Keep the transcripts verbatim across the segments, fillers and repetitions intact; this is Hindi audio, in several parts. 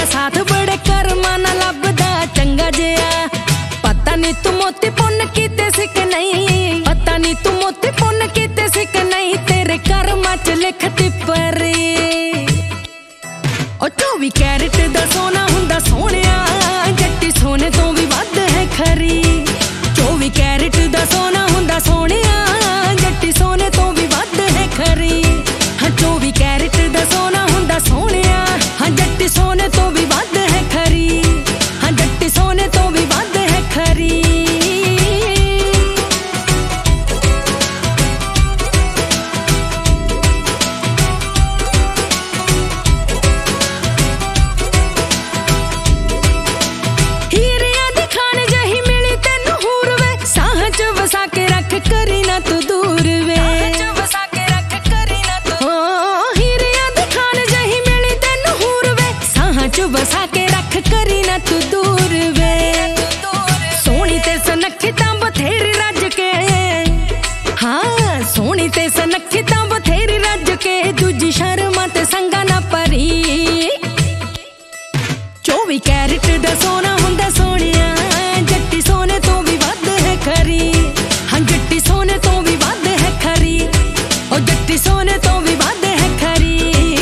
साथ बड़े कर्मा ना लभदा चंगा जिया। पता नहीं तू मोती पुन कीते सी कि नहीं, पता नहीं तू मोती पुन कीते सी कि नहीं, तेरे कर्मा च लिखती परी। ओ चौबी कैरेट दा सोना हुंदा सोहणिया, जट्टी सोने तो भी वध है खरी। चौबी कैरेट दा सोना हुंदा सोहणिया, जट्टी सोने तो भी वध है खरी। हाँ चौबी कैरेट दा सोना हुंदा सोहणिया, हाँ जट्टी सोने तो भी वध है खरी। हाँ जट्टी सोने तो भी वध है खरी। बसा के रख करी ना तू दूर वे, बसा के रख करी ना तू। ओ हीरिया दिखान जही मिली तेनू हूर वे, साहां च बसा के रख करी ना तू दूर वे। सोहनी ते सनखी तां बथेरी रज के, हाँ सोहनी ते सनखी तां बथेरी रज के, दूजी शर्मा ते संगा ना परी। चौबी कैरेट दा सोना हुंदा सोहणिया, जट्टी सोने तो भी वध है खरी। हाँ जट्टी सोने तो भी वध है खरी, ओ जट्टी सोने तो भी वध है खरी।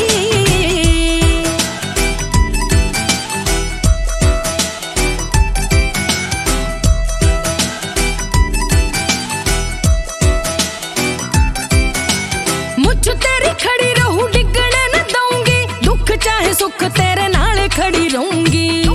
मुझ तेरी खड़ी रहूं, डिगने न दूंगी, दुख चाहे सुख तेरे नाल खड़ी रहूंगी।